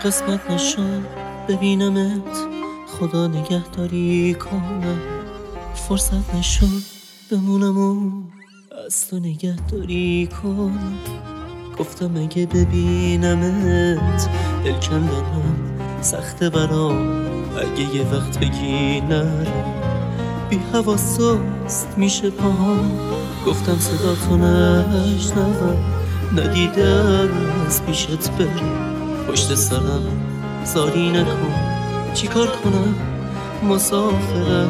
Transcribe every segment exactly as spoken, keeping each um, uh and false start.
قسمت نشد ببینمت، خدا نگهداری کنم. فرصت نشد بمونم و از تو نگهداری کنم. گفتم اگه ببینمت دل کندنم سخته برام، اگه یه وقت بگی نرم بی حواساست میشه پاهم. گفتم صدا تو نشنوم، ندیدم از پیشت برم. پشت سرم زاری نکن، چی کار کنم مسافرم.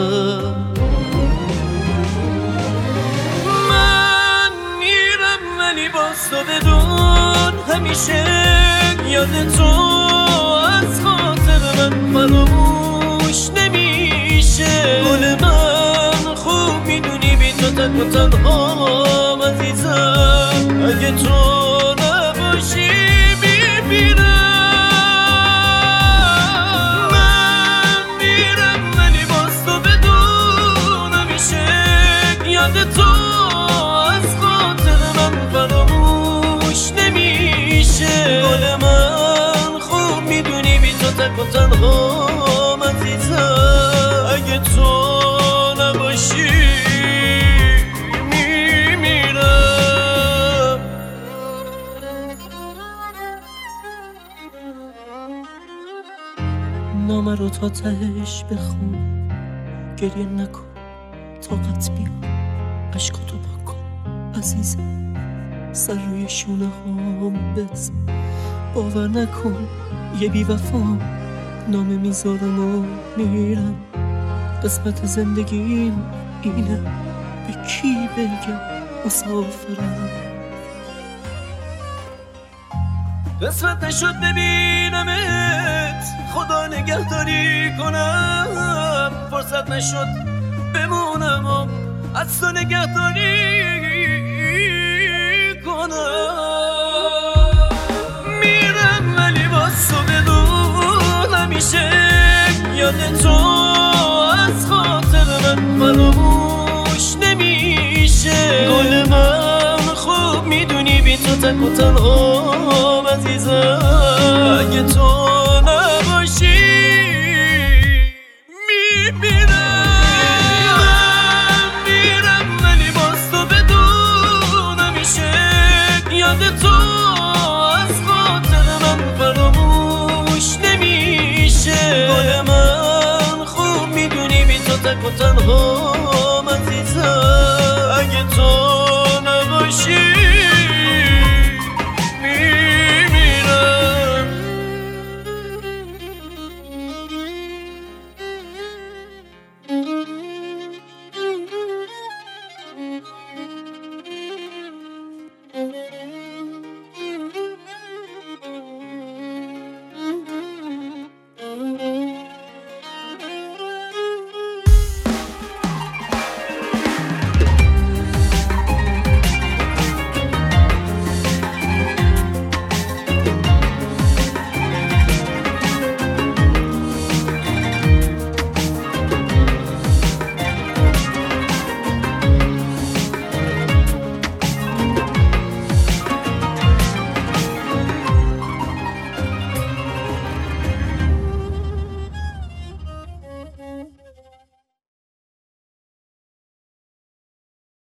من میرم ولی باز تو بدون همیشه یاد تو از خاطر من فراموش نمیشه. گل من خوب میدونی بی تو تک و تنهام عزیزم، اگه تو نباشی میمیرم. من میرم ولی باز تو بدون همیشه یاد تو از خاطر من فراموش نمیشه. گل من خوب میدونی بی تو تک و تنهام عزیزم، اگه تو نباشی میمیرم. نامه رو تا تهش بخون، گریه نکن طاقت بیار، عشقاتو پاک کن عزیزم، سر روی شونه هم بزن. باور نکن یه بی وفا نامه میذارم و میرم. قسمت زندگیم اینه، به کی بگم مسافرم. قسمت نشد ببینمت، خدا نگهداری کنم. فرصت نشد بمونم و از تو نگهداری کنم. میرم ولی باز تو بدون همیشه یاد تو از خاطر من فراموش نمیشه. گل من خوب میدونی بی تو تک و تنهام عزیزم، اگه تو نباشی میمیرم. من میرم ولی باز تو بدون همیشه یاد تو از خاطر من فراموش نمیشه. گل من خوب میدونی بی تو تک و تنها